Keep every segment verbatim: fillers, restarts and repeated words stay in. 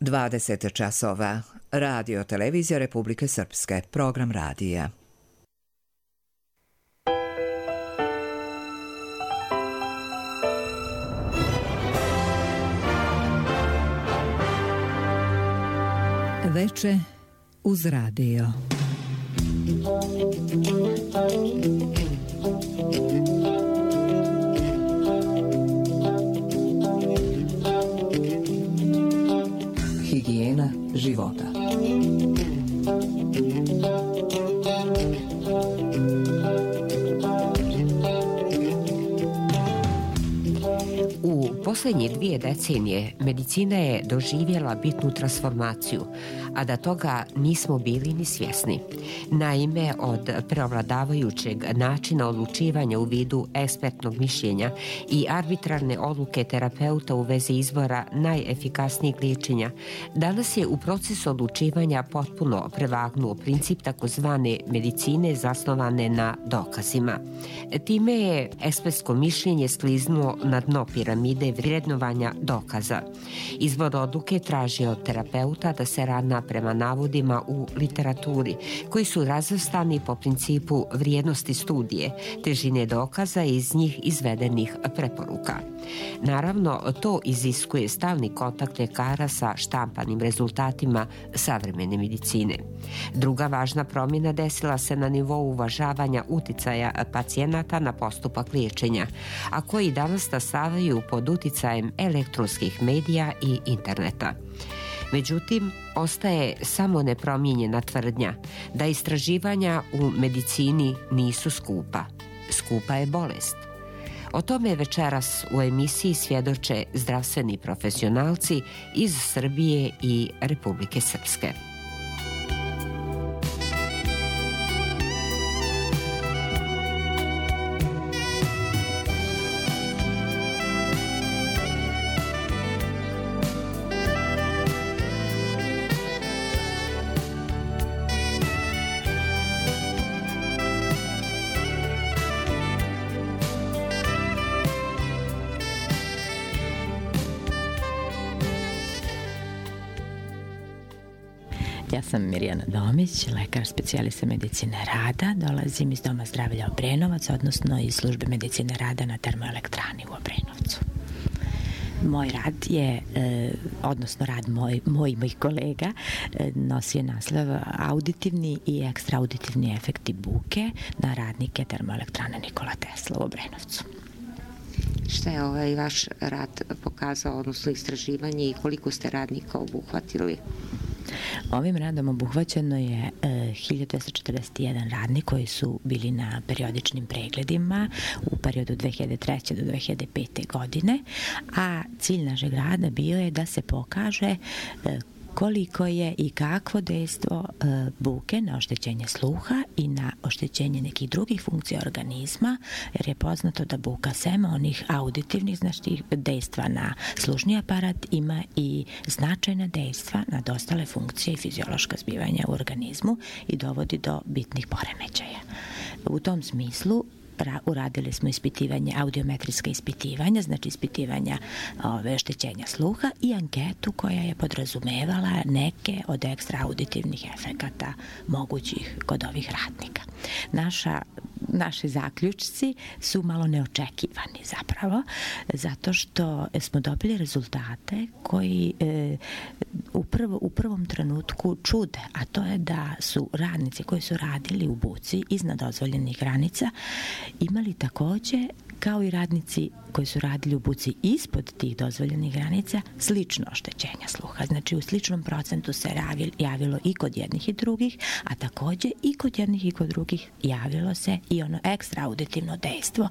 dvadeset časova. Radio Televizija Republike Srpske. Program radija. Veče uz radio. Higijena života. U posljednje dvije decenije medicina je doživjela bitnu transformaciju, a da toga nismo bili ni svjesni. Naime, od prevladavajućeg načina odlučivanja u vidu ekspertnog mišljenja i arbitrarne odluke terapeuta u vezi izbora najefikasnijeg liječenja, danas je u procesu odlučivanja potpuno prevagnuo princip takozvane medicine zasnovane na dokazima. Time je ekspertsko mišljenje skliznulo na dno piramide vrednovanja dokaza. Izbor odluke traži od terapeuta da se ravna prema navodima u literaturi, koji su razvrstani po principu vrijednosti studije, težine dokaza i iz njih izvedenih preporuka. Naravno, to iziskuje stalni kontakt ljekara sa štampanim rezultatima savremene medicine. Druga važna promjena desila se na nivou uvažavanja uticaja pacijenata na postupak liječenja, a koji danas nastavaju pod uticajem elektronskih medija i interneta. Međutim, ostaje samo nepromijenjena tvrdnja da istraživanja u medicini nisu skupa. Skupa je bolest. O tome večeras u emisiji svjedoče zdravstveni profesionalci iz Srbije i Republike Srpske. Ja sam Mirjana Domić, lekar specijalista medicine rada. Dolazim iz Doma zdravlja Obrenovac, odnosno iz službe medicine rada na termoelektrani u Obrenovcu. Moj rad je, eh, odnosno rad moj, moj i mojih kolega, eh, nosio naslov auditivni i ekstraauditivni efekti buke na radnike termoelektrane Nikola Tesla u Obrenovcu. Šta je ovaj vaš rad pokazao, odnosno istraživanje, i koliko ste radnika obuhvatili? Ovim radom obuhvaćeno je e, hiljadu dvesta četrdeset jedan radnik koji su bili na periodičnim pregledima u periodu dve hiljade treće do dve hiljade pete godine, a cilj našeg rada bio je da se pokaže e, koliko je i kakvo dejstvo e, buke na oštećenje sluha i na oštećenje nekih drugih funkcija organizma, jer je poznato da buka sem onih auditivnih, znači dejstva na slušni aparat, ima i značajna dejstva na ostale funkcije i fiziološka zbivanja u organizmu i dovodi do bitnih poremećaja. U tom smislu uradili smo ispitivanje, audiometrijska ispitivanja, znači ispitivanja ove, oštećenja sluha i anketu koja je podrazumevala neke od ekstraauditivnih efekata mogućih kod ovih radnika. Naša naši zaključci su malo neočekivani zapravo, zato što smo dobili rezultate koji e, u, prvo, u prvom trenutku čude, a to je da su radnici koji su radili u buci iznad dozvoljenih granica imali takođe, kao i radnici koji su radili u buci ispod tih dozvoljenih granica, slično oštećenja sluha. Znači u sličnom procentu se javilo i kod jednih i drugih, a takođe i kod jednih i kod drugih javilo se i ono ekstraauditivno dejstvo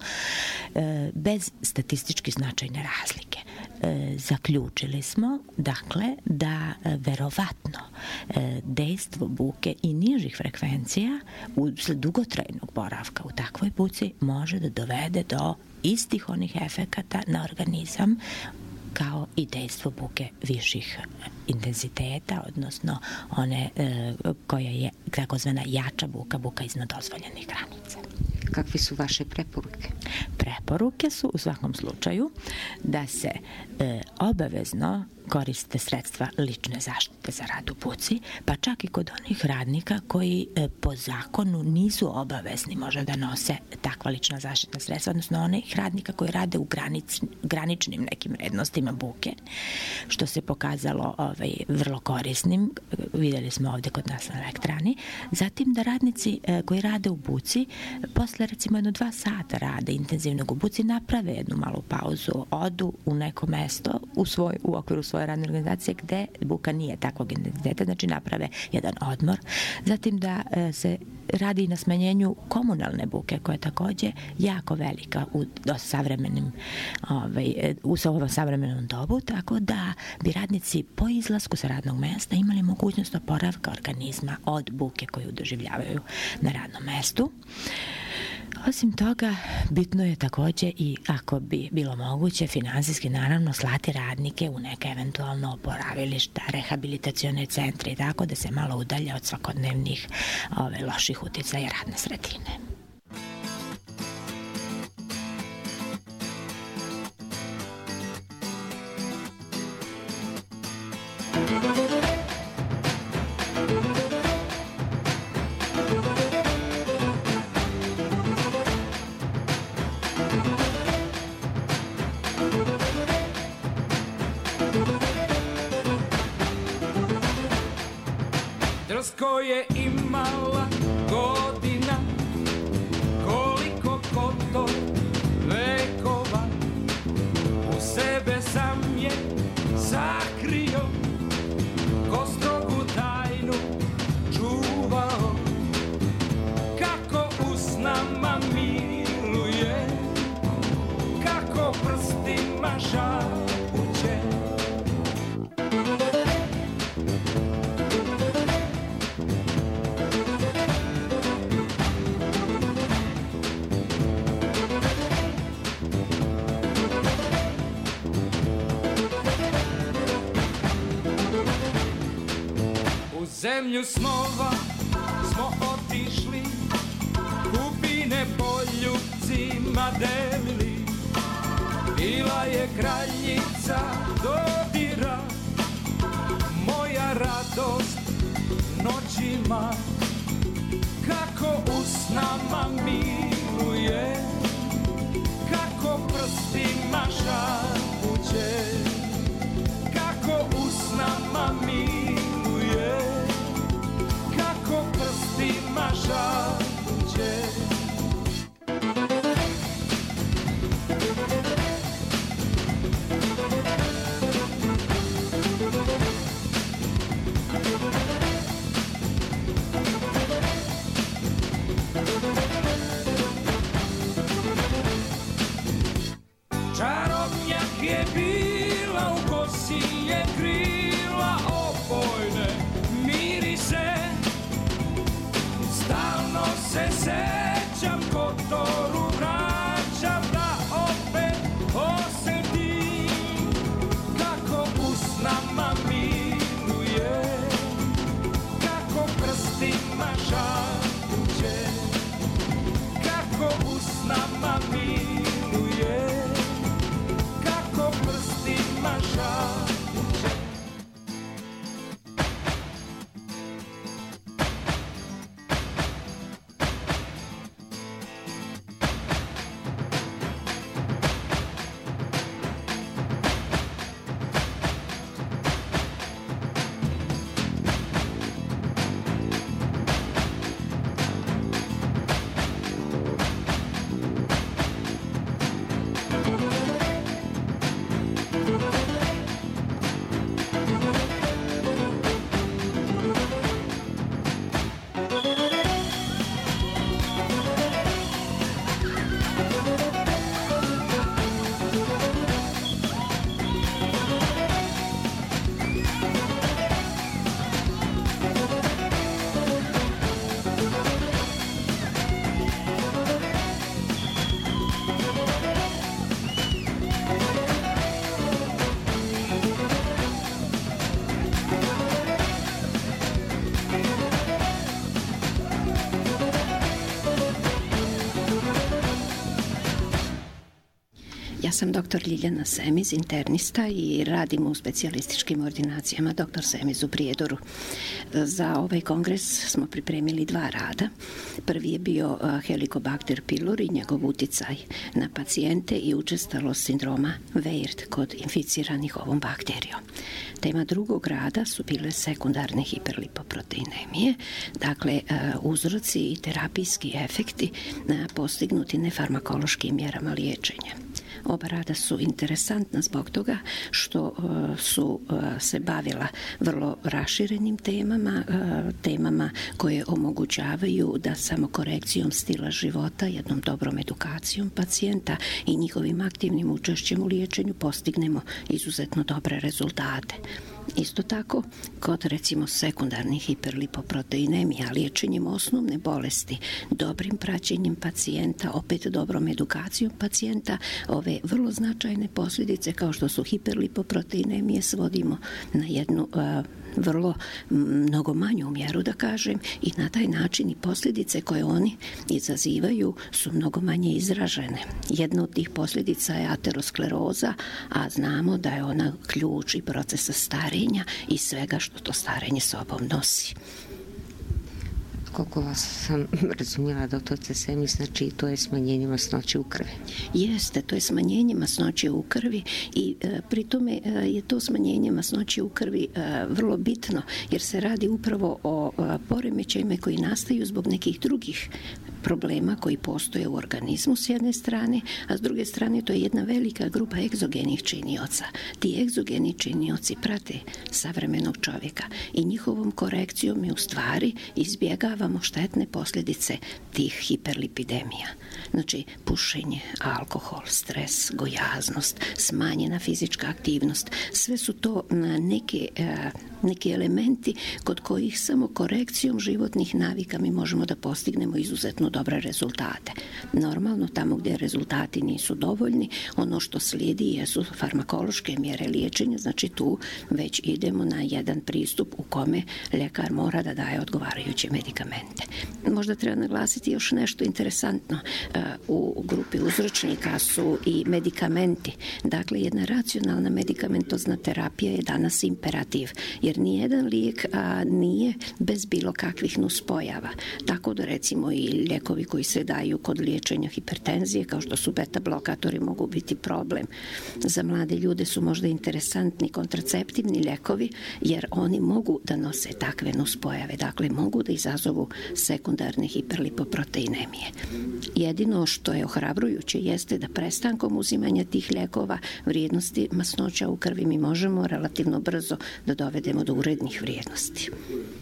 e, bez statistički značajne razlike. E, zaključili smo, dakle, da e, verovatno e, dejstvo buke i nižih frekvencija usled dugotrajnog boravka u takvoj buci može da dovede do istih onih efekata na organizam kao i dejstvo buke viših intenziteta, odnosno one e, koja je takozvana jača buka, buka iznad dozvoljenih granica. Kakve su vaše preporuke? Preporuke su u svakom slučaju da se e, obavezno koriste sredstva lične zaštite za rad u buci, pa čak i kod onih radnika koji po zakonu nisu obavezni možda da nose takva lična zaštitna sredstva, odnosno onih radnika koji rade u granic, graničnim nekim vrednostima buke, što se pokazalo ovaj, vrlo korisnim, videli smo ovde kod nas na elektrani. Zatim da radnici koji rade u buci, posle recimo jedno dva sata rade intenzivnog u buci, naprave jednu malu pauzu, odu u neko mesto u, svoj, u okviru svoje radne organizacije gde buka nije takvog intenziteta, znači naprave jedan odmor. Zatim da se radi na smanjenju komunalne buke koja je takođe jako velika u savremenim ovaj, u ovom savremenom dobu, tako da bi radnici po izlasku sa radnog mesta imali mogućnost oporavka organizma od buke koju doživljavaju na radnom mestu. Osim toga, bitno je takođe i ako bi bilo moguće finansijski naravno slati radnike u neke eventualno oporavilišta, rehabilitacione centre i tako da se malo udalje od svakodnevnih ove, loših uticaja radne sredine. Drsko je imala godina, koliko koto vekova, u sebe sam je sakrio, ko strogu tajnu čuvao, kako usnama miluje, kako prstima žabuće. Zemlju snova smo otišli, kupine poljupcima delili, bila je kraljica dodira, moja radost noćima, kako usnama miluje, kako prstima žabuće, kako usnama miluje, kako prstima žabuće. Čarobnjak je bila, u kosi je krila opojne mirise, stalno se sećam, Kotoru vraćam da opet osetim, kako usnama miluje, kako prstima žabuće, kako usnama miluje, kako prstima žabuće. sam doktor Ljiljana Semiz, internista i radim u specijalističkim ordinacijama doktor Semiz u Prijedoru. Za ovaj kongres smo pripremili dva rada. Prvi je bio Helicobacter pylori, njegov uticaj na pacijente i učestalost sindroma V I R D kod inficiranih ovom bakterijom. Tema drugog rada su bile sekundarne hiperlipoproteinemije, dakle uzroci i terapijski efekti postignuti nefarmakološkim mjerama liječenja. Oba rada su interesantna zbog toga što su se bavila vrlo raširenim temama, temama koje omogućavaju da samo korekcijom stila života, jednom dobrom edukacijom pacijenta i njihovim aktivnim učešćem u liječenju postignemo izuzetno dobre rezultate. Isto tako, kod recimo sekundarnih hiperlipoproteinemija, liječenjem osnovne bolesti, dobrim praćenjem pacijenta, opet dobrom edukacijom pacijenta, ove vrlo značajne posljedice kao što su hiperlipoproteinemije svodimo na jednu uh, vrlo mnogo manju mjeru, da kažem, i na taj način i posljedice koje oni izazivaju su mnogo manje izražene. Jedna od tih posljedica je ateroskleroza, a znamo da je ona ključ i procesa starenja i svega što to starenje sobom nosi. Koliko vas sam razumjela, doktorice Semiz, znači to je smanjenje masnoće u krvi. Jeste, to je smanjenje masnoće u krvi i e, pri tome e, je to smanjenje masnoće u krvi e, vrlo bitno jer se radi upravo o e, poremećajima koji nastaju zbog nekih drugih problema koji postoje u organizmu s jedne strane, a s druge strane to je jedna velika grupa egzogenih činioca. Ti egzogeni činioci prate savremenog čovjeka i njihovom korekcijom mi u stvari izbjegavamo štetne posljedice tih hiperlipidemija. Znači, pušenje, alkohol, stres, gojaznost, smanjena fizička aktivnost, sve su to neke, neki elementi kod kojih samo korekcijom životnih navika mi možemo da postignemo izuzetno dobre rezultate. Normalno, tamo gdje rezultati nisu dovoljni, ono što slijedi jesu farmakološke mjere liječenja, znači tu već idemo na jedan pristup u kome ljekar mora da daje odgovarajuće medikamente. Možda treba naglasiti još nešto interesantno. U grupi uzročnika su i medikamenti. Dakle, jedna racionalna medikamentozna terapija je danas imperativ, jer nijedan lijek a, nije bez bilo kakvih nuspojava. Tako da recimo i lijekovi koji se daju kod liječenja hipertenzije, kao što su beta blokatori, mogu biti problem. Za mlade ljude su možda interesantni kontraceptivni lijekovi, jer oni mogu da nose takve nuspojave. Dakle, mogu da izazovu sekundarne hiperlipoproteinemije. Jedino što je ohrabrujuće jeste da prestankom uzimanja tih lijekova vrijednosti masnoća u krvi mi možemo relativno brzo da dovedemo do urednih vrijednosti.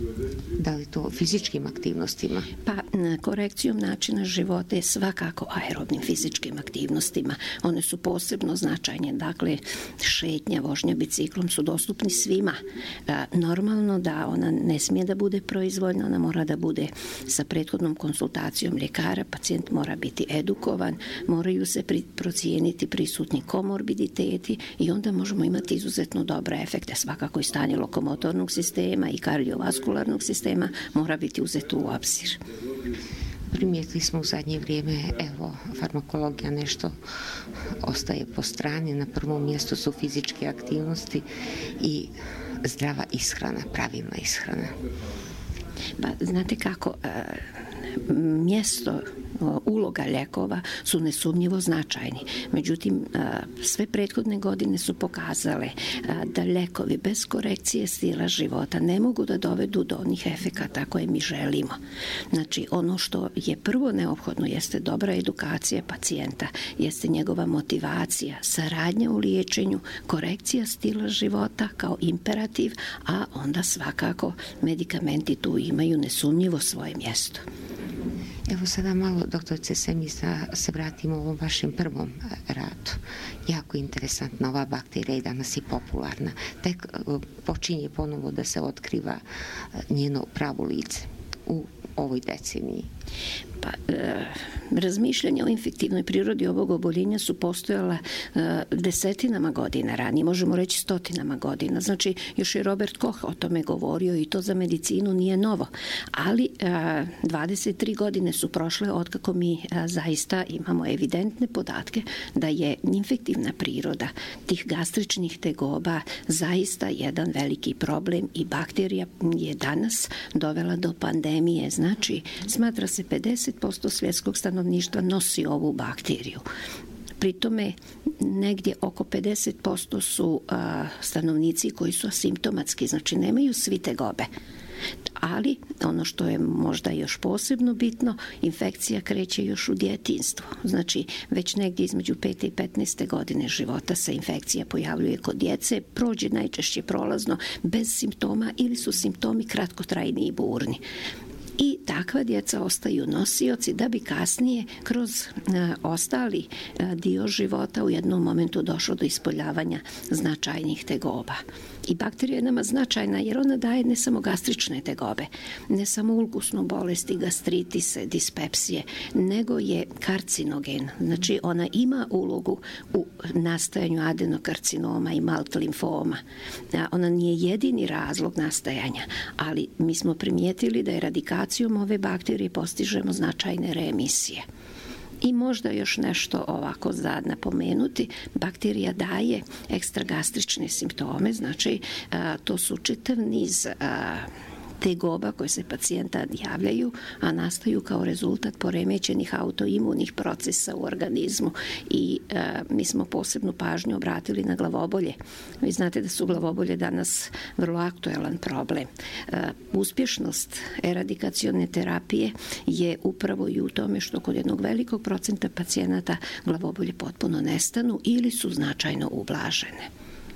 Da li to fizičkim aktivnostima? Pa korekcijom načina života je svakako aerobnim fizičkim aktivnostima. One su posebno značajne. Dakle, šetnja, vožnja biciklom su dostupni svima. Normalno da ona ne smije da bude proizvoljna, ona mora da bude sa prethodnom konsultacijom ljekara, pacijent mora biti edukovan, moraju se pri, procijeniti prisutni komorbiditeti i onda možemo imati izuzetno dobre efekte. Svakako i stanje lokomotornog sistema i kardiovaskularnog sistema mora biti uzeto u obzir. Primijetili smo u zadnje vrijeme, evo, farmakologija nešto ostaje po strani. Na prvom mjestu su fizičke aktivnosti i zdrava ishrana, pravilna ishrana. Pa, znate kako, mjesto, uloga lijekova su nesumnjivo značajni. Međutim, sve prethodne godine su pokazale da lijekovi bez korekcije stila života ne mogu da dovedu do onih efekata koje mi želimo. Znači, ono što je prvo neophodno jeste dobra edukacija pacijenta, jeste njegova motivacija, saradnja u liječenju, korekcija stila života kao imperativ, a onda svakako medikamenti tu imaju nesumnjivo svoje mjesto. Evo sada malo, doktorice Semiz, da se vratimo u ovom vašem prvom radu. Jako interesantna ova bakterija i danas je popularna. Tek počinje ponovo da se otkriva njeno pravo lice. U ovoj deceniji? Pa, e, razmišljanja o infektivnoj prirodi ovog oboljenja su postojala e, desetinama godina ranije, možemo reći stotinama godina. Znači, još je Robert Koch o tome govorio i to za medicinu nije novo. Ali e, dvadeset tri godine su prošle otkako mi e, zaista imamo evidentne podatke da je infektivna priroda tih gastričnih tegoba zaista jedan veliki problem i bakterija je danas dovela do pandemije. Znači, smatra se pedeset posto svjetskog stanovništva nosi ovu bakteriju. Pri tome negdje oko pedeset posto su a, stanovnici koji su asimptomatski, znači nemaju svi tegobe. Ali ono što je možda još posebno bitno, infekcija kreće još u djetinjstvu. Znači već negdje između pete i petnaeste godine života se infekcija pojavljuje kod djece, prođe najčešće prolazno bez simptoma ili su simptomi kratkotrajni i burni. I takva djeca ostaju nosioci da bi kasnije kroz a, ostali a, dio života u jednom momentu došlo do ispoljavanja značajnih tegoba. I bakterija je nama značajna jer ona daje ne samo gastrične tegobe, ne samo ulkusnu bolest i gastritise, dispepsije, nego je karcinogen. Znači ona ima ulogu u nastajanju adenokarcinoma i malt limfoma. Ona nije jedini razlog nastajanja, ali mi smo primijetili da eradikacijom ove bakterije postižemo značajne remisije. I možda još nešto ovako za napomenuti, bakterija daje ekstragastrične simptome, znači a, to su čitav niz a, tegoba koje se pacijenta javljaju, a nastaju kao rezultat poremećenih autoimunih procesa u organizmu i e, mi smo posebnu pažnju obratili na glavobolje. Vi znate da su glavobolje danas vrlo aktuelan problem. E, uspješnost eradikacione terapije je upravo i u tome što kod jednog velikog procenta pacijenata glavobolje potpuno nestanu ili su značajno ublažene.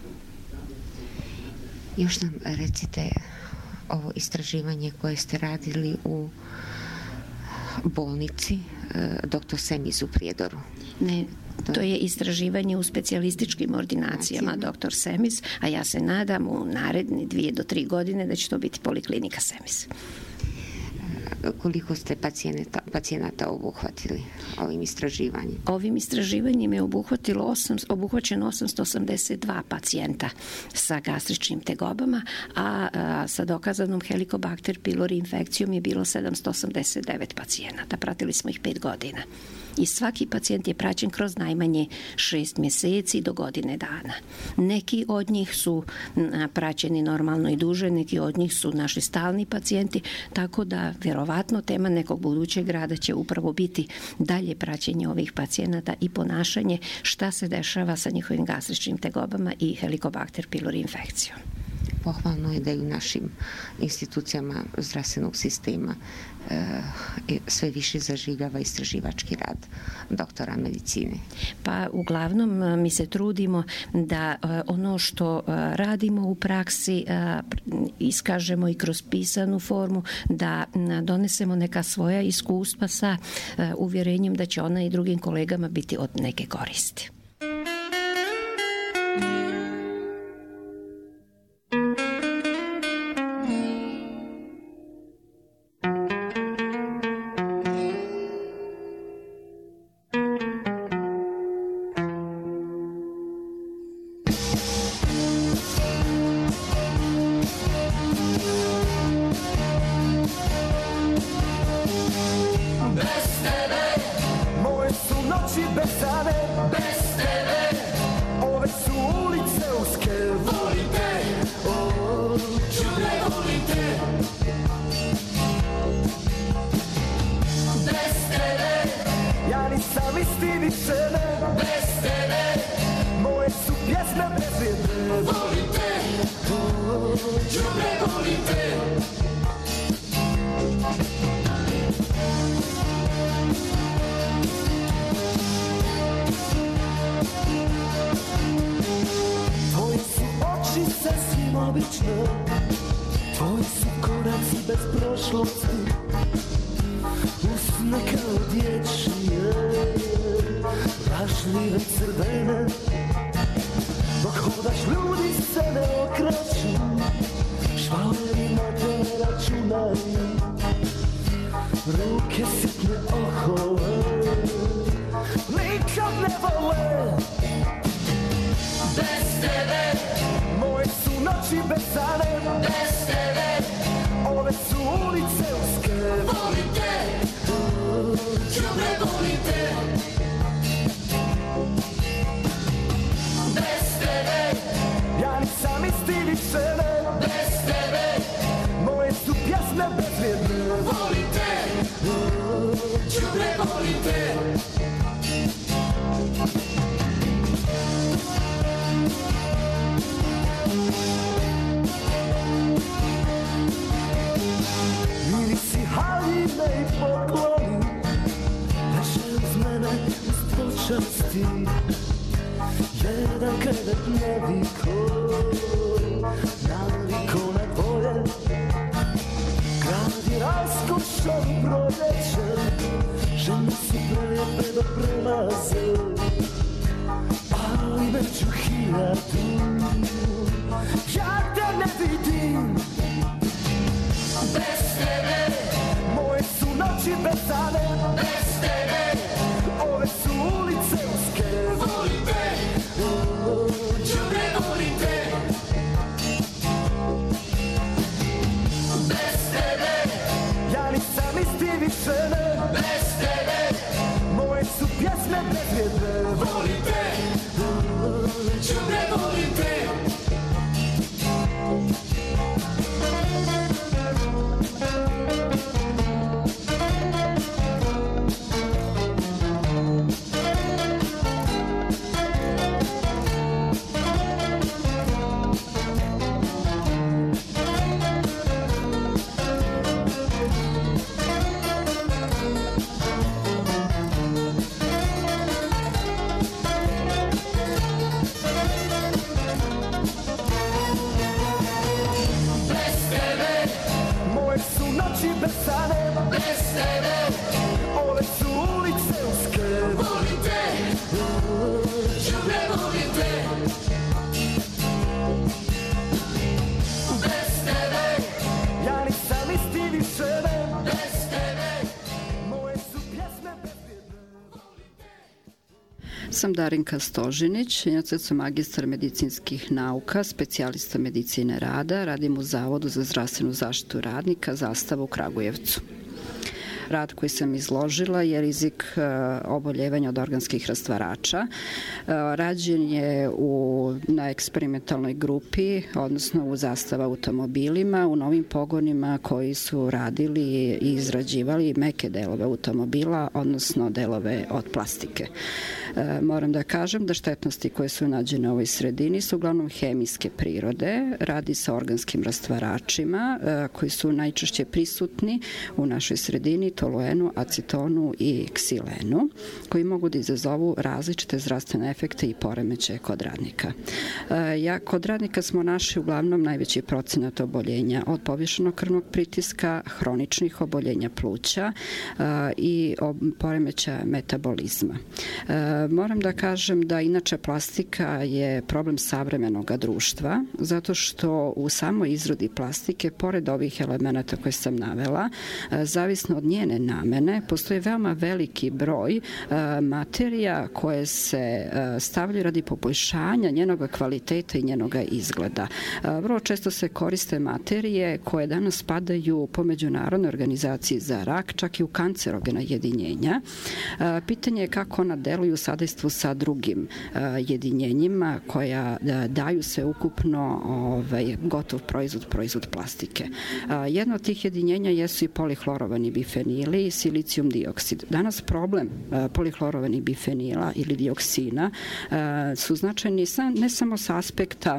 Još nam recite ovo istraživanje koje ste radili u bolnici doktor Semiz u Prijedoru. Ne, to je istraživanje u specijalističkim ordinacijama doktor Semiz, a ja se nadam u naredni dvije do tri godine da će to biti poliklinika Semiz. Koliko ste pacijenata, pacijenata obuhvatili ovim istraživanjem? Ovim istraživanjem je obuhvatilo osam, obuhvaćeno osamsto osamdeset dva pacijenta sa gastričnim tegobama, a, a sa dokazanom Helicobacter pylori infekcijom je bilo sedamsto osamdeset devet pacijenata. Pratili smo ih pet godina. I svaki pacijent je praćen kroz najmanje šest mjeseci do godine dana. Neki od njih su praćeni normalno i duže, neki od njih su naši stalni pacijenti, tako da vjerovatno tema nekog budućeg rada će upravo biti dalje praćenje ovih pacijenata i ponašanje šta se dešava sa njihovim gastričnim tegobama i Helicobacter pylori infekcijom. Pohvalno je da i u našim institucijama zdravstvenog sistema e, sve više zaživljava istraživački rad doktora medicine. Pa uglavnom mi se trudimo da ono što radimo u praksi iskažemo i kroz pisanu formu, da donesemo neka svoja iskustva sa uvjerenjem da će ona i drugim kolegama biti od neke koristi. Tvoji su koraci bez prošlosti, usne kao dječje, lažljive crvene. Dok hodaš ljudi se ne okreću, švalerima te ne računaju. ruke sitne ohole nikad ne vole. Bez tebe moje su noći bezane, bez tebe ove su ulice uske. Volim te, đubre volim te. Bez tebe ja nisam isti više ne. Bez tebe moje su pjesme bezvrijedne. Volim te, đubre volim te. Mirisi haljine i pokloni, leže uz mene uz počasti. Jedan krevet naviko, naviko na tvoje. Grad je raskošan proljeće, žene su prelijepe da prelaze, ali među hiljadu ja te ne vidim. Bez tebe moje su noći bezane, bez tebe ove su ulice uske. Volim te, đubre volim te. Bez tebe ja nisam isti više ne. Bez tebe moje su pjesme bezvrijedne. Volim te, đubre volim te. Sam Darinka Stožinić, inače sam magistar medicinskih nauka, specijalista medicine rada, radim u Zavodu za zdravstvenu zaštitu radnika, Zastava u Kragujevcu. Rad koji sam izložila je rizik oboljevanja od organskih rastvarača. Rađen je u, na eksperimentalnoj grupi, odnosno u Zastava automobilima, u novim pogonima koji su radili i izrađivali meke delove automobila, odnosno delove od plastike. Moram da kažem da štetnosti koje su nađene u ovoj sredini su uglavnom hemijske prirode. Radi se o organskim rastvaračima koji su najčešće prisutni u našoj sredini, toluenu, acetonu i ksilenu, koji mogu da izazovu različite zdravstvene efekte i poremećaje kod radnika. Ja, kod radnika smo našli uglavnom najveći procenat oboljenja od povišenog krvnog pritiska, hroničnih oboljenja pluća i poremećaja metabolizma. Moram da kažem da inače plastika je problem savremenog društva, zato što u samoj izradi plastike, pored ovih elemenata koje sam navela, zavisno od njene namene, postoji veoma veliki broj materija koje se stavljaju radi poboljšanja njenog kvaliteta i njenog izgleda. Vrlo često se koriste materije koje danas spadaju po Međunarodnoj organizaciji za rak, čak i u kancerogena jedinjenja. Pitanje je kako ona deluju u sadejstvu sa drugim jedinjenjima koja daju sve ukupno ovaj, gotov proizvod, proizvod plastike. Jedno od tih jedinjenja jesu i polihlorovani bifenili i silicijum dioksid. Danas problem polihlorovani bifenila ili dioksina su značajni ne samo sa aspekta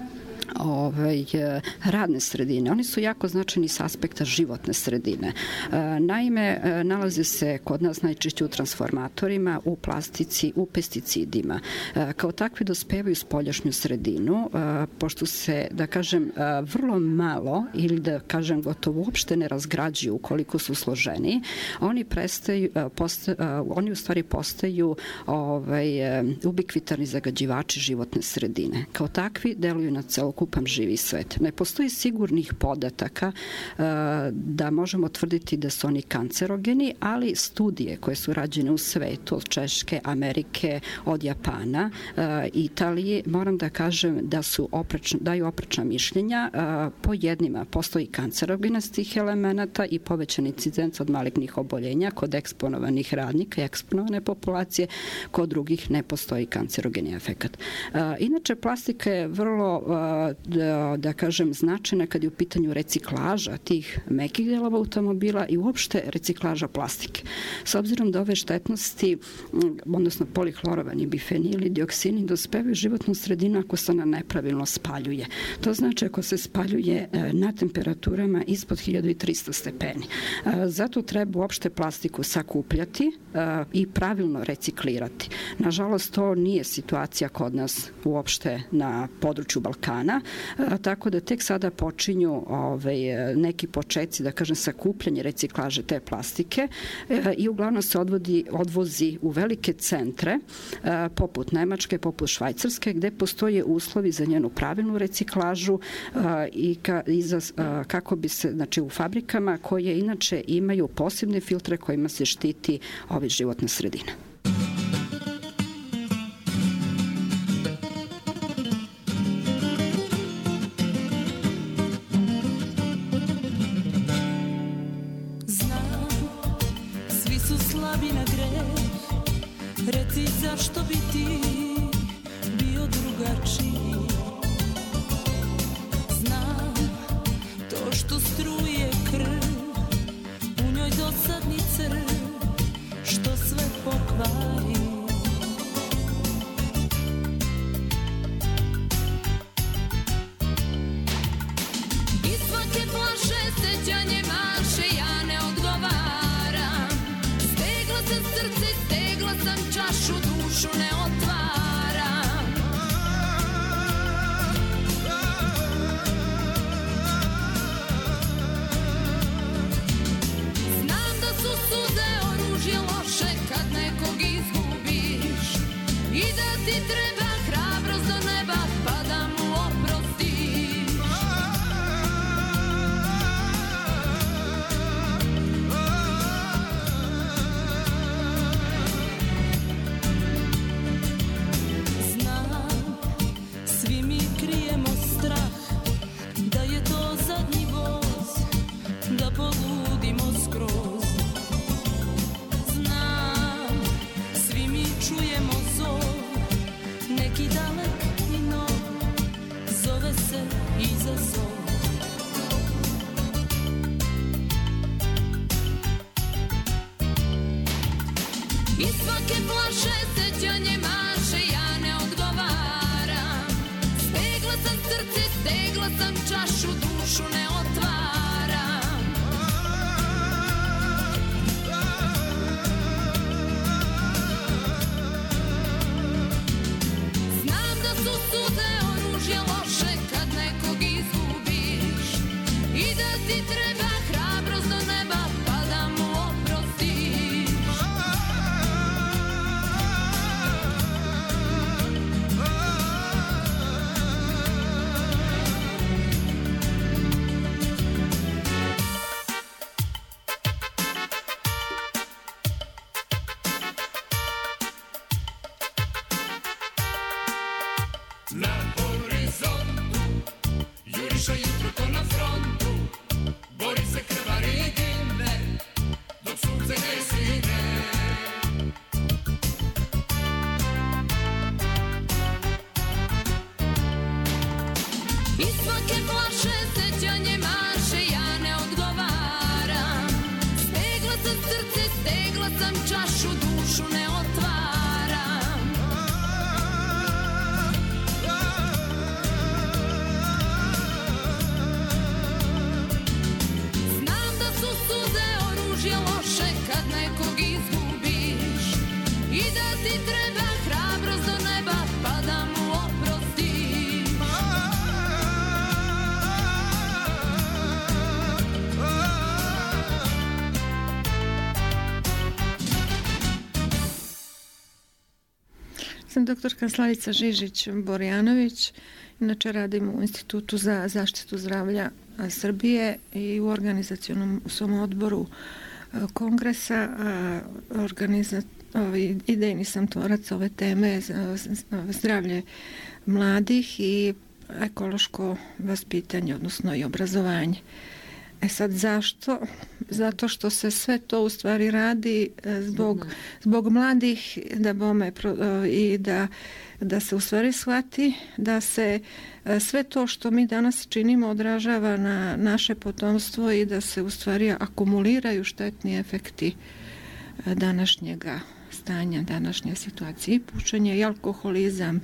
ovaj, radne sredine. Oni su jako značajni s aspekta životne sredine. Naime, nalaze se kod nas najčešće u transformatorima, u plastici, u pesticidima. Kao takvi dospevaju u spoljašnju sredinu, pošto se, da kažem, vrlo malo ili da kažem gotovo uopšte ne razgrađuju ukoliko su složeni, oni prestaju, posta, oni u stvari postaju ovaj, ubikvitarni zagađivači životne sredine. Kao takvi deluju na celokupnu celokupan živi svet. Ne postoji sigurnih podataka da možemo tvrditi da su oni kancerogeni, ali studije koje su rađene u svetu, od Češke, Amerike, od Japana, Italije, moram da kažem da su oprečna, daju oprečna mišljenja. Po jednima postoji kancerogenost tih elemenata i povećan incidenc od malignih oboljenja kod eksponovanih radnika i eksponovane populacije, kod drugih ne postoji kancerogeni efekat. Inače, plastika je vrlo, da, da kažem, značajna kad je u pitanju reciklaža tih mekih delova automobila i uopšte reciklaža plastike. S obzirom da ove štetnosti, odnosno polihlorovani bifenili, dioksini, dospevaju životnu sredinu ako se ona nepravilno spaljuje. To znači ako se spaljuje na temperaturama ispod hiljadu trista stepeni. Zato treba uopšte plastiku sakupljati i pravilno reciklirati. Nažalost, to nije situacija kod nas uopšte na području Balkana, tako da tek sada počinju ovaj, neki početci, da kažem, sakupljanje reciklaže te plastike i uglavnom se odvodi, odvozi u velike centre poput Nemačke, poput Švajcarske, gde postoje uslovi za njenu pravilnu reciklažu i, ka, i za, kako bi se, znači u fabrikama koje inače imaju posebne filtre kojima se štiti ova životna sredina. Reci zašto bi ti bio drugačiji. Znam to što struje krv, u njoj dosadni crv, što sve pokvari. Iz svake flaše sećanje maše, ja ne odgovaram. Stegla sam srce, stegla sam čašu, dušu ne otvaram. Znam da su suze oružje loše kad nekog izgubiš i da ti treba hrabrost do neba pa da mu oprostiš. Iz svake flaše sećanje maše, ja ne odgovaram. Stegla sam srce, stegla sam čašu, dušu ne otvaram. Znam da su suze oružje loše kad nekog izgubiš i da ti treba hrabrost do neba pa da mu oprostiš. Na horizontu juriša jutro ko na frontu, bori se krvari i gine dok sunce ne sine. Iz svake flaše sećanje maše, ja ne odgovaram. Stegla sam srce, stegla sam čašu, dušu ne otvaram. Znam da su suze oružje loše kad nekog izgubiš i da ti treba hrabrost do neba pa da mu oprostiš. Sam doktorka Slavica Žižić-Borjanović. Inače radim u Institutu za zaštitu zdravlja Srbije i u organizacionom u svom odboru kongresa, organiza, idejni sam tvorac ove teme zdravlje mladih i ekološko vaspitanje, odnosno i obrazovanje. E sad zašto? Zato što se sve to u stvari radi zbog, zbog mladih da bome i da, da se u stvari shvati da se sve to što mi danas činimo odražava na naše potomstvo i da se u stvari akumuliraju štetni efekti današnjega stanja, današnje situacije, i pušenje, i alkoholizam,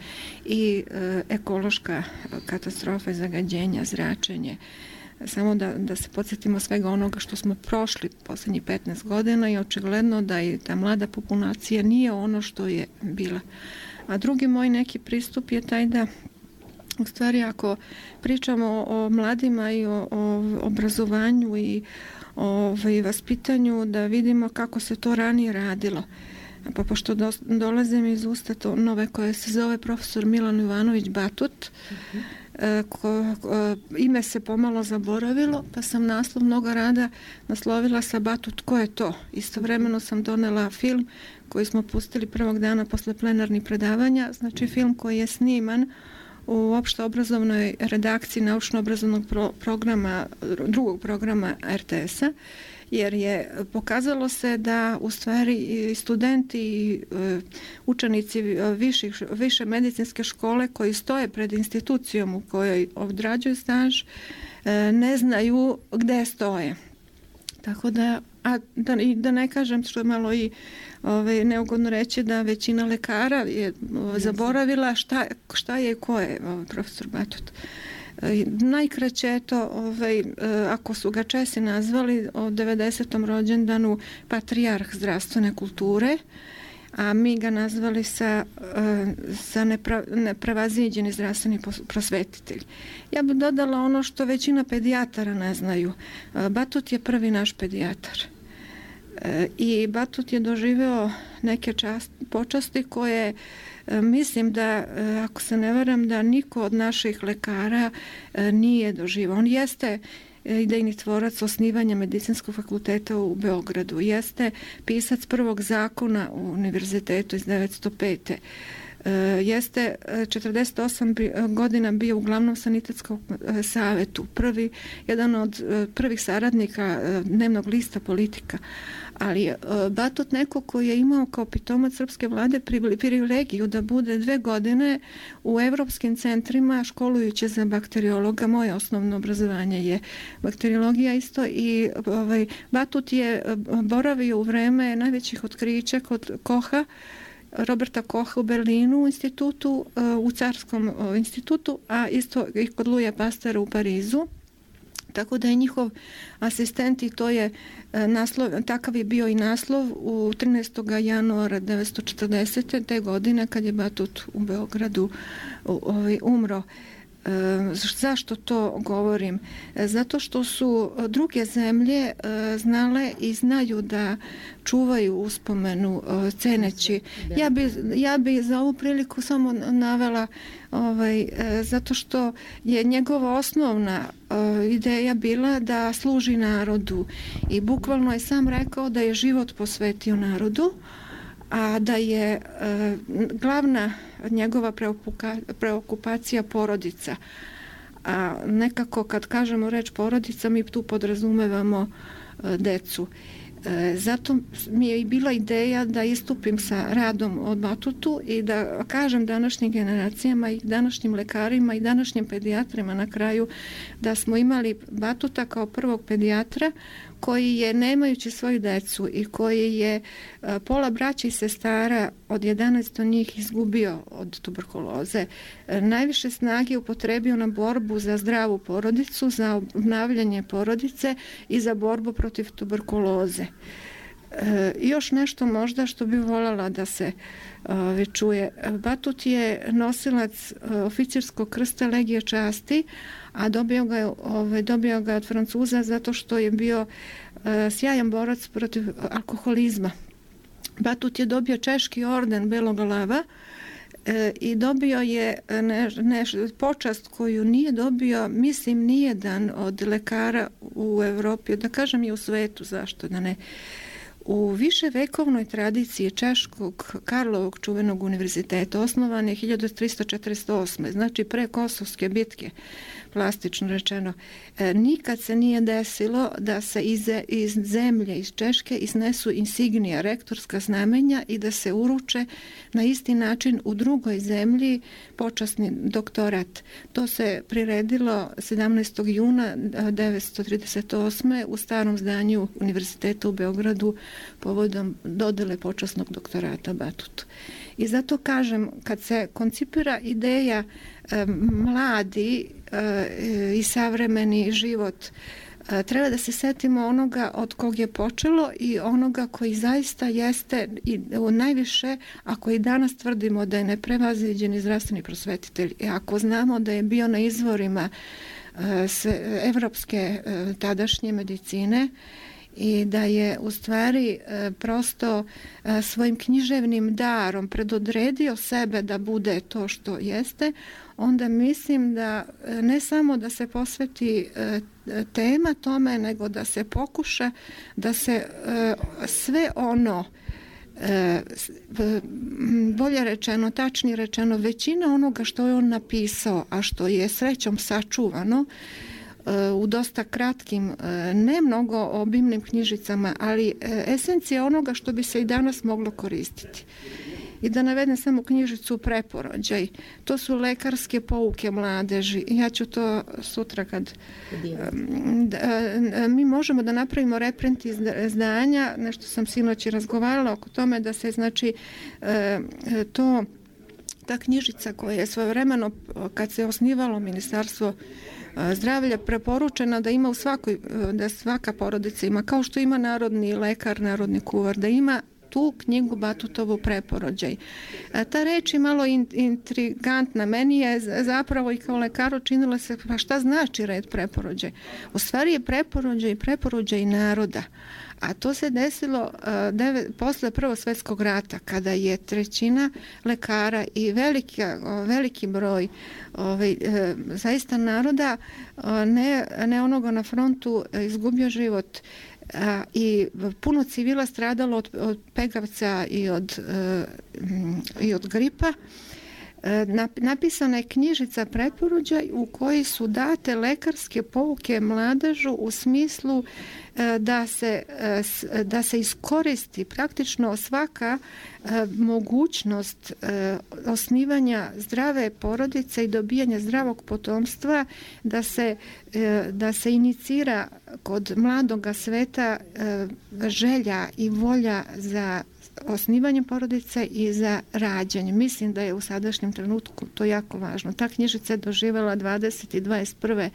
i e, ekološka katastrofa, zagađenja, zračenje. Samo da, da se podsjetimo svega onoga što smo prošli poslednjih petnaest godina i očigledno da i ta mlada populacija nije ono što je bila. A drugi moj neki pristup je taj da u stvari ako pričamo o, o mladima i o, o obrazovanju i o, o vaspitanju, da vidimo kako se to ranije radilo. Pa pošto do, dolazim iz usta to nove koje se zove profesor Milan Jovanović Batut, uh-huh. Ko, ko, ime se pomalo zaboravilo, pa sam naslov mnogo rada naslovila sa Batut, ko je to? Istovremeno sam donela film koji smo pustili prvog dana posle plenarnih predavanja, znači film koji je sniman u opšte obrazovnoj redakciji naučno-obrazovnog pro, programa, drugog programa er te es-a, jer je pokazalo se da u stvari i studenti i učenici viših, više medicinske škole koji stoje pred institucijom u kojoj odrađuju staž ne znaju gde stoje. Tako da, a da, i da ne kažem što je malo i ove, neugodno reći da većina lekara je zaboravila šta, šta je i ko je profesor Batut. Najkraće je to, ovaj, ako su ga Česi nazvali o devedesetom rođendanu patrijarh zdravstvene kulture, a mi ga nazvali sa, sa nepra, neprevaziđeni zdravstveni prosvetitelj. Ja bih dodala ono što većina pedijatara ne znaju. Batut je prvi naš pedijatar. I Batut je doživeo neke čast, počasti koje mislim da, ako se ne varam, da niko od naših lekara nije doživao. On jeste idejni tvorac osnivanja medicinskog fakulteta u Beogradu. Jeste pisac prvog zakona u univerzitetu iz devetsto pete. Jeste četrdeset osam godina bio u glavnom sanitetskom savetu. Prvi, jedan od prvih saradnika dnevnog lista Politika. Ali Batut neko koji je imao kao pitomac srpske vlade privilegiju da bude dve godine u evropskim centrima školujući za bakteriologa. Moje osnovno obrazovanje je bakteriologija isto i ovaj, Batut je boravio u vreme najvećih otkrića kod Koha, Roberta Koha u Berlinu u institutu, u Carskom institutu, a isto i kod Luja Pastera u Parizu. Tako da je njihov asistent i to je naslov, takav je bio i naslov u trinaestog januara devetsto četrdesete te godine kad je Batut u Beogradu ovaj, umro. E, zašto to govorim? E, zato što su druge zemlje e, znale i znaju da čuvaju uspomenu e, ceneći. Ja bi, ja bi za ovu priliku samo navela ovaj, e, zato što je njegova osnovna e, ideja bila da služi narodu i bukvalno je sam rekao da je život posvetio narodu, a da je e, glavna njegova preokupacija porodica. A nekako kad kažemo reč porodica, mi tu podrazumevamo e, decu. E, zato mi je i bila ideja da istupim sa radom od Batutu i da kažem današnjim generacijama i današnjim lekarima i današnjim pedijatrima na kraju da smo imali Batuta kao prvog pedijatra koji je, nemajući svoju decu i koji je pola braća i sestara od jedanaest njih izgubio od tuberkuloze, najviše snage upotrebio na borbu za zdravu porodicu, za obnavljanje porodice i za borbu protiv tuberkuloze. E, još nešto možda što bi voljela da se ove, čuje. Batut je nosilac oficirskog krsta Legije časti, a dobio ga, ove, dobio ga od Francuza zato što je bio e, sjajan borac protiv alkoholizma. Batut je dobio češki orden Belog lava i dobio je neš, neš, počast koju nije dobio, mislim, nijedan od lekara u Evropi, da kažem i u svetu, zašto da ne. U viševekovnoj tradiciji Češkog Karlovog čuvenog univerziteta osnovan je hiljadu tristo četrdeset osme. znači pre Kosovske bitke, plastično rečeno. E, nikad se nije desilo da se iz, iz zemlje, iz Češke iznesu insignija, rektorska znamenja i da se uruče na isti način u drugoj zemlji počasni doktorat. To se priredilo sedamnaestog juna devetsto trideset osme u starom zdanju Univerziteta u Beogradu povodom dodele počasnog doktorata Batutu. I zato kažem, kad se koncipira ideja e, mladi e, i savremeni život, e, treba da se setimo onoga od kog je počelo i onoga koji zaista jeste i najviše, ako i danas tvrdimo da je neprevaziđeni zdravstveni prosvetitelj. I ako znamo da je bio na izvorima e, se, evropske e, tadašnje medicine, i da je u stvari e, prosto e, svojim književnim darom predodredio sebe da bude to što jeste, onda mislim da e, ne samo da se posveti e, tema tome, nego da se pokuša da se e, sve ono, e, bolje rečeno, tačnije rečeno, većina onoga što je on napisao, a što je srećom sačuvano, u dosta kratkim, ne mnogo obimnim knjižicama, ali esencija onoga što bi se i danas moglo koristiti. I da navedem samo knjižicu Preporođaj. To su lekarske pouke mladeži. Ja ću to sutra kad... Da, mi možemo da napravimo reprint izdanja, nešto sam sinoć i razgovarala oko tome da se, znači, to, ta knjižica koja je svojevremeno, kad se osnivalo Ministarstvo zdravlja, preporučena da ima u svakoj, da svaka porodica ima, kao što ima narodni lekar, narodni kuvar, da ima tu knjigu Batutovu Preporođaj. Ta reč je malo intrigantna. Meni je zapravo i kao lekaru činilo se, pa šta znači red preporođaj? U stvari je preporođaj preporođaj naroda. A to se desilo uh, devet, posle Prvog svjetskog rata, kada je trećina lekara i veliki, uh, veliki broj ovaj, uh, zaista naroda, uh, ne, ne onoga na frontu, uh, izgubio život. Uh, i puno civila stradalo od, od pegavca i od, uh, i od gripa. Napisana je knjižica Preporođaj u kojoj su date lekarske pouke mladežu u smislu da se, da se iskoristi praktično svaka mogućnost osnivanja zdrave porodice i dobijanja zdravog potomstva, da se, da se inicira kod mladoga sveta želja i volja za osnivanjem porodice i za rađanje. Mislim da je u sadašnjem trenutku to jako važno. Ta knjižica je doživjela dvadeset i dvadeset prve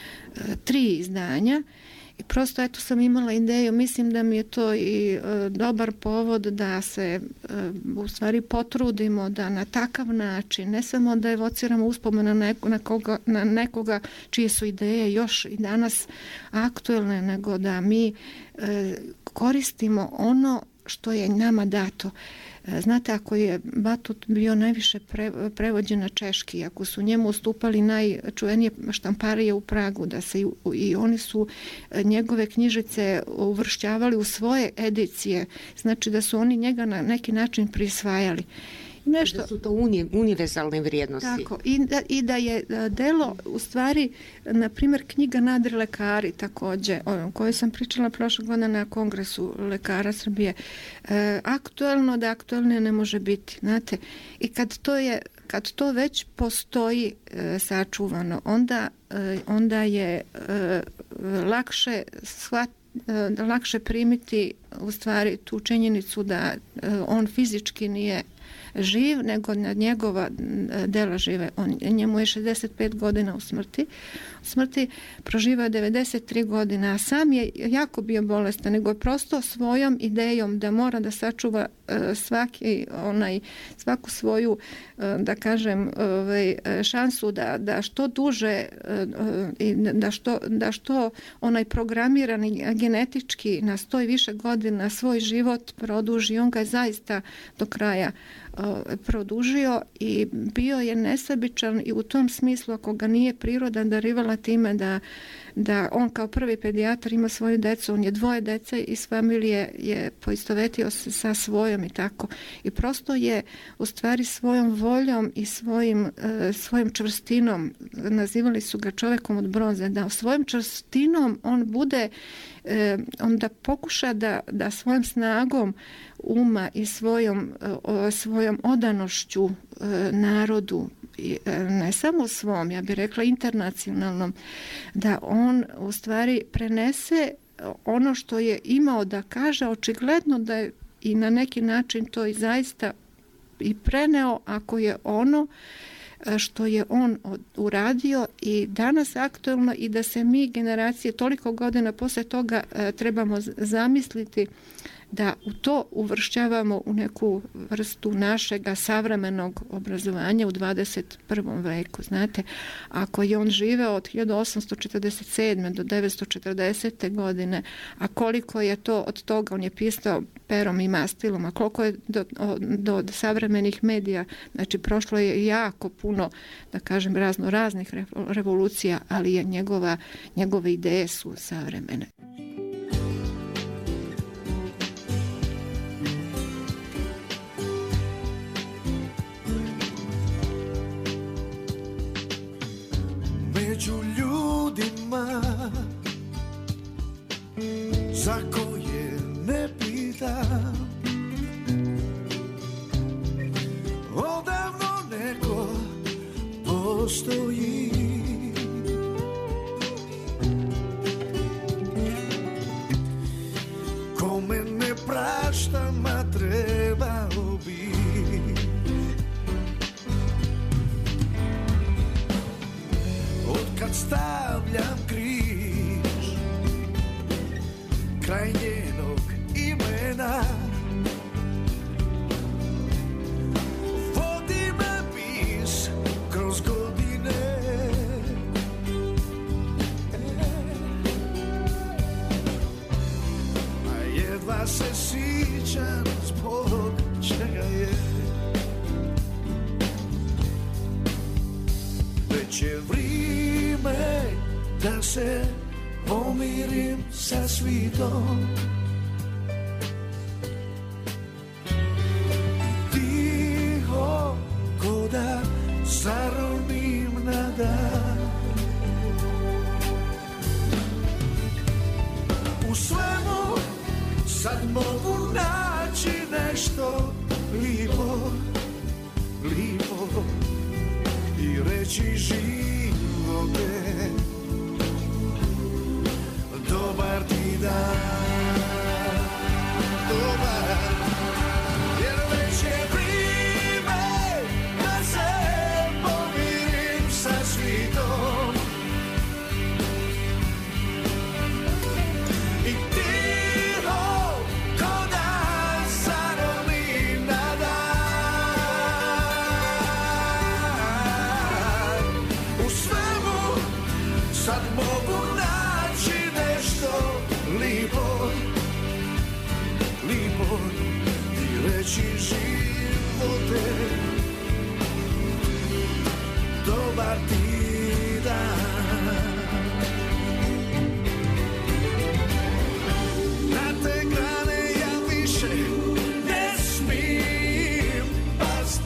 tri izdanja i prosto eto sam imala ideju, mislim da mi je to i e, dobar povod da se e, u stvari potrudimo da na takav način, ne samo da evociramo uspomena na, na, koga, na nekoga čije su ideje još i danas aktuelne, nego da mi e, koristimo ono što je nama dato. Znate, ako je Batut bio najviše pre, prevođen na češki, ako su njemu ustupali najčuvenije štamparije u Pragu, da se i, i oni su njegove knjižice uvršćavali u svoje edicije, znači da su oni njega na neki način prisvajali. Nešto. Da su to uni, univerzalne vrijednosti. Tako, i da, i da je delo, u stvari, na primjer, knjiga Nadri lekari, takođe, o kojoj sam pričala prošle godine na Kongresu lekara Srbije, e, aktuelno da aktuelne ne može biti, znate, i kad to je, kad to već postoji e, sačuvano, onda, e, onda je e, lakše shvat, e, lakše primiti u stvari tu činjenicu da e, on fizički nije živ, nego na njegova dela žive. On, njemu je šezdeset pet godina u smrti. U smrti proživao devedeset tri godine, a sam je jako bio bolestan, nego je prosto svojom idejom da mora da sačuva uh, svaki, onaj, svaku svoju, uh, da kažem, ovaj, šansu da, da što duže uh, i da što, da što onaj programirani genetički na sto i više godina svoj život produži. On ga je zaista do kraja produžio i bio je nesebičan i u tom smislu, ako ga nije priroda darivala time da, da on kao prvi pedijatar ima svoju decu, on je dvoje dece iz familije je poistovetio se sa svojom i tako. I prosto je u stvari svojom voljom i svojim, svojom čvrstinom, nazivali su ga čovekom od bronze, da svojom čvrstinom on bude, on da pokuša da, da svojom snagom uma i svojom, svojom odanošću narodu, ne samo svom, ja bih rekla internacionalnom, da on u stvari prenese ono što je imao da kaže, očigledno da je i na neki način to i zaista i preneo, ako je ono što je on uradio i danas aktuelno, i da se mi generacije toliko godina posle toga trebamo zamisliti da u to uvršćavamo u neku vrstu našega savremenog obrazovanja u dvadeset prvom veku. Znate, ako je on živeo od hiljadu osamsto četrdeset sedme do devetsto četrdesete godine, a koliko je to od toga, on je pisao perom i mastilom, a koliko je do, do, do savremenih medija, znači prošlo je jako puno, da kažem, razno raznih revolucija, ali je njegova, njegove ideje su savremene. Među ljudima za koje ne pitam, odavno neko postoji. Kome ne praštam, a trebao bi. Kad stavljam križ kraj njenog imena, vodi me bis kroz godine, a jedva se sjećam zbog čega je. Već je vrijeme da se pomirim sa svitom, tiho ko da zaronim na dan. U svemu sad mogu naći nešto lipo, lipo i reći živote, dobar ti dan, dobar, jer već je vrijeme da se pomirim sa svitom i tiho ko da zaronim na dan. U svemu sad mogu naći nešto lipo, lipo i reći živote, dobar ti dan. Na te grane ja više ne smijem past,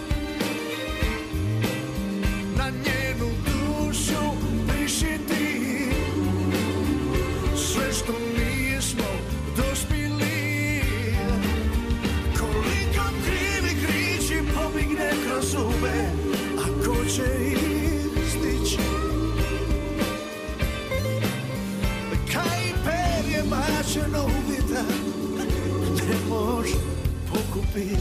na njenu dušu prišiti sve što nismo dospili. Koliko krivi kriči pobigne kroz zube, a ko će ih stići? Kaj perje bačeno u vjetar ne može pokupiti.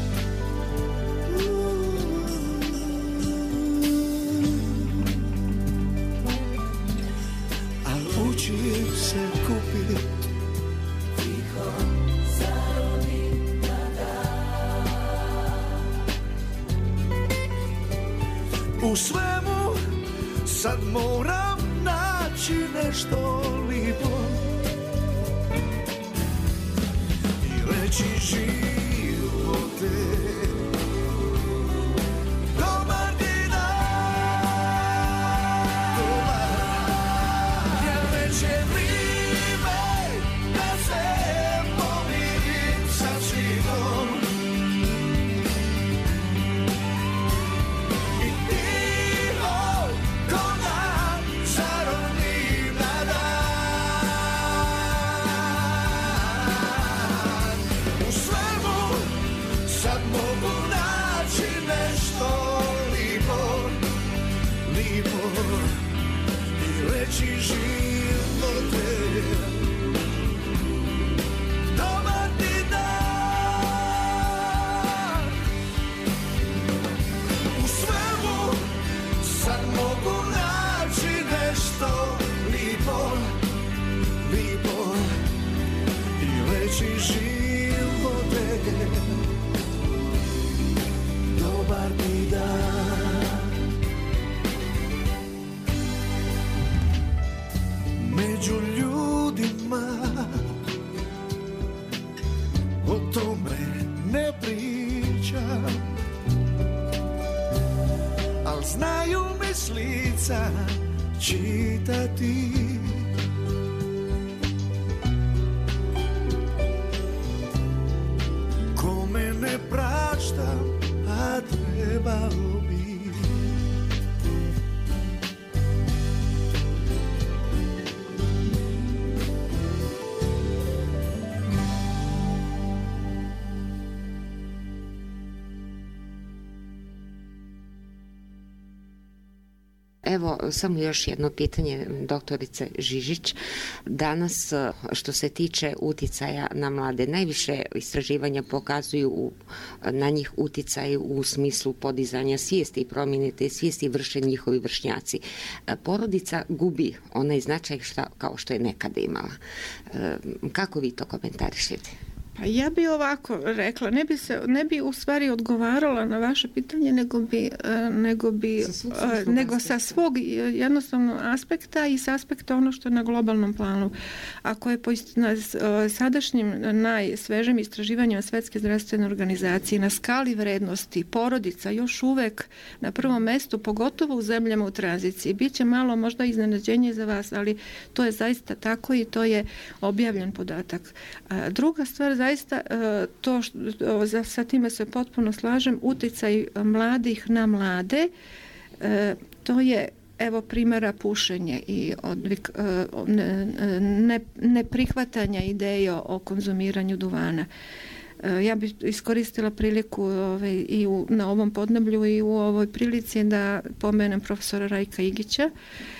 Al učim se kupiti. Tiho zaronim na dan. U svemu sad moram naći nešto lipo i reći živote, veći živote. Dobar ti dan. U svemu sad mogu naći nešto lipo, lipo i veći živote. Dobar ti dan. Među ljudima o tome ne pričam, al znaju mi s lica čitati. Kome ne praštam, a trebao bi. Evo, samo još jedno pitanje, doktorice Žižić. Danas, što se tiče uticaja na mlade, najviše istraživanja pokazuju u, na njih uticaj u smislu podizanja svijesti i promjene te svijesti i vrše njihovi vršnjaci. Porodica gubi onaj značaj šta, kao što je nekada imala. Kako vi to komentarišete? Pa ja bi ovako rekla, ne bi se, ne bi u stvari odgovarala na vaše pitanje, nego bi, nego bi, sa nego aspekta. Sa svog jednostavno aspekta i sa aspekta ono što je na globalnom planu. Ako je po na sadašnjim najsvežim istraživanjima Svetske zdravstvene organizacije na skali vrednosti porodica još uvek na prvom mestu, pogotovo u zemljama u tranziciji, bit će malo možda iznenađenje za vas, ali to je zaista tako i to je objavljen podatak. Druga stvar, zaista to što, sa time se potpuno slažem, uticaj mladih na mlade, to je evo primjera pušenje i odvik, ne, neprihvatanja ideje o konzumiranju duvana. Ja bih iskoristila priliku ovaj, i u, na ovom podneblju i u ovoj prilici da pomenem profesora Rajka Igića,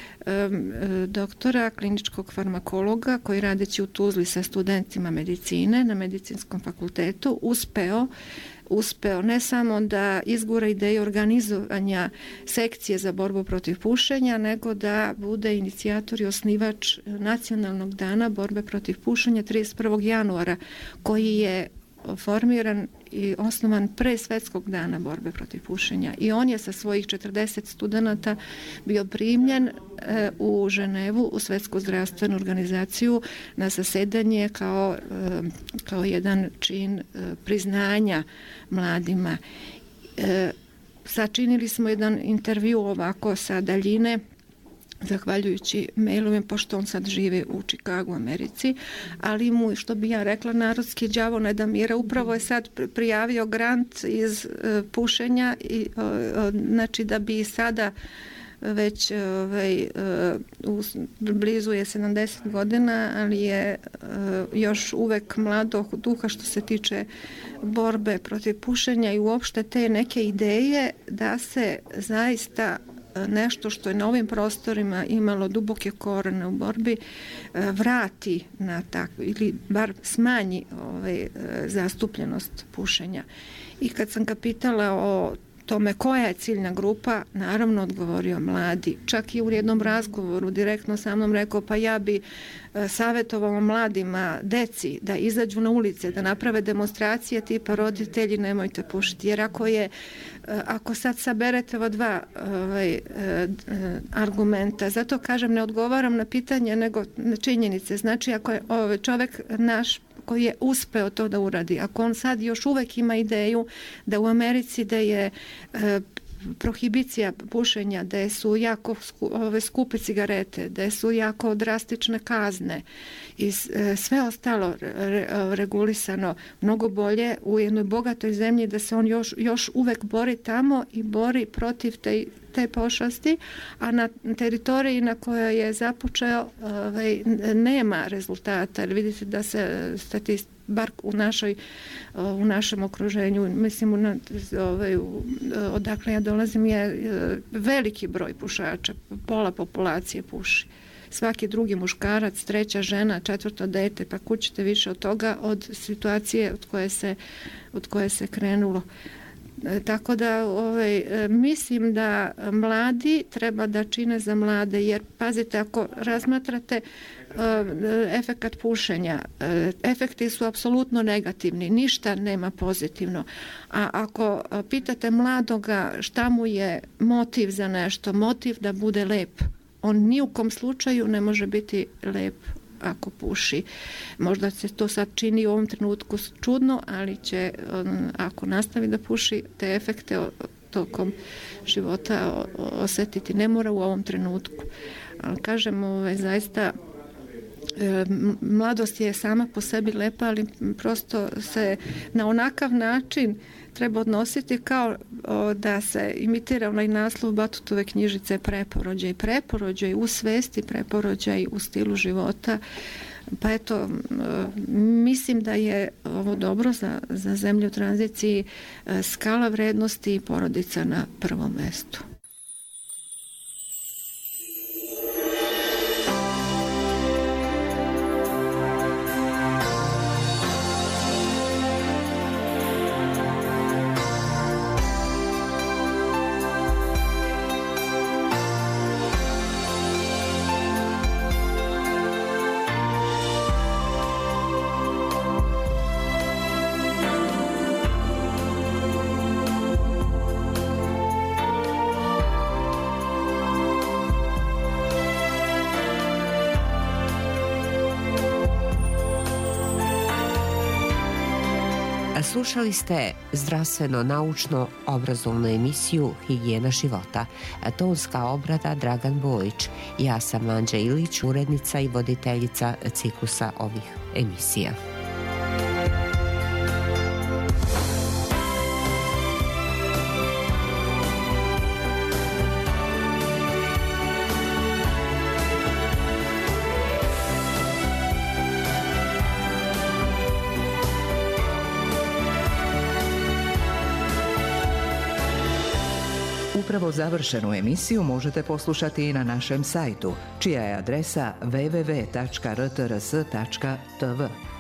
doktora, kliničkog farmakologa koji radeći u Tuzli sa studentima medicine na medicinskom fakultetu uspeo uspeo ne samo da izgura ideju organizovanja sekcije za borbu protiv pušenja, nego da bude inicijator i osnivač Nacionalnog dana borbe protiv pušenja trideset prvog januara, koji je formiran i osnovan pre Svetskog dana borbe protiv pušenja. I on je sa svojih četrdeset studenata bio primljen e, u Ženevu, u Svetsku zdravstvenu organizaciju na zasedanje kao, e, kao jedan čin e, priznanja mladima. E, sačinili smo jedan intervju ovako sa daljine, zahvaljujući mailovima, pošto on sad živi u Čikagu, Americi, ali mu, što bi ja rekla, narodski đavo ne da mira, upravo je sad prijavio grant iz uh, pušenja i uh, znači da bi sada već ovaj, uh, blizu je sedamdeset godina, ali je uh, još uvek mladog duha što se tiče borbe protiv pušenja i uopšte te neke ideje da se zaista nešto što je na ovim prostorima imalo duboke korene u borbi vrati na takvu ili bar smanji ovaj, zastupljenost pušenja. I kad sam ga pitala o tome koja je ciljna grupa, naravno odgovorio mladi. Čak i u jednom razgovoru direktno sa mnom rekao, pa ja bi savjetovao mladima, deci, da izađu na ulice, da naprave demonstracije tipa roditelji nemojte pušiti. Jer ako je, ako sad saberete ova dva ovaj, argumenta, zato kažem ne odgovaram na pitanje nego na činjenice. Znači ako je ovaj čovjek naš koji je uspeo to da uradi, ako on sad još uvek ima ideju da u Americi da je e, prohibicija pušenja, da su jako sku, ove skupe cigarete, da su jako drastične kazne i e, sve ostalo re, regulisano mnogo bolje u jednoj bogatoj zemlji, da se on još, još uvek bori tamo i bori protiv te, te pošasti, a na teritoriji na kojoj je započeo ovaj, nema rezultata. Jer vidite da se statist, bar u, našoj, u našem okruženju, mislim na, ovaj, odakle ja dolazim je veliki broj pušača, pola populacije puši. svaki drugi muškarac, treća žena, četvrto dete, pa kud ćete više od toga, od situacije od koje se, od koje se krenulo. E, tako da ovaj, e, mislim da mladi treba da čine za mlade, jer pazite, ako razmatrate efekat pušenja, efekti su apsolutno negativni, ništa nema pozitivno. A ako pitate mladoga šta mu je motiv za nešto, motiv da bude lep, on ni u kom slučaju ne može biti lep ako puši. Možda se to sad čini u ovom trenutku čudno, ali će, ako nastavi da puši, te efekte tokom života osetiti. Ne mora u ovom trenutku. Ali kažem, ovaj, zaista mladost je sama po sebi lepa, ali prosto se na onakav način treba odnositi kao o, da se imitira onaj naslov Batutove knjižice preporođaj. Preporođaj u svesti, preporođaj u stilu života. Pa eto, mislim da je ovo dobro za, za zemlju u tranziciji, skala vrednosti i porodica na prvom mestu. Slušali ste zdravstveno-naučno-obrazovnu emisiju Higijena života. Tonska obrada Dragan Bojić. Ja sam Anđa Ilić, urednica i voditeljica ciklusa ovih emisija. Upravo završenu emisiju možete poslušati i na našem sajtu, čija je adresa w w w tačka r t r s tačka t v.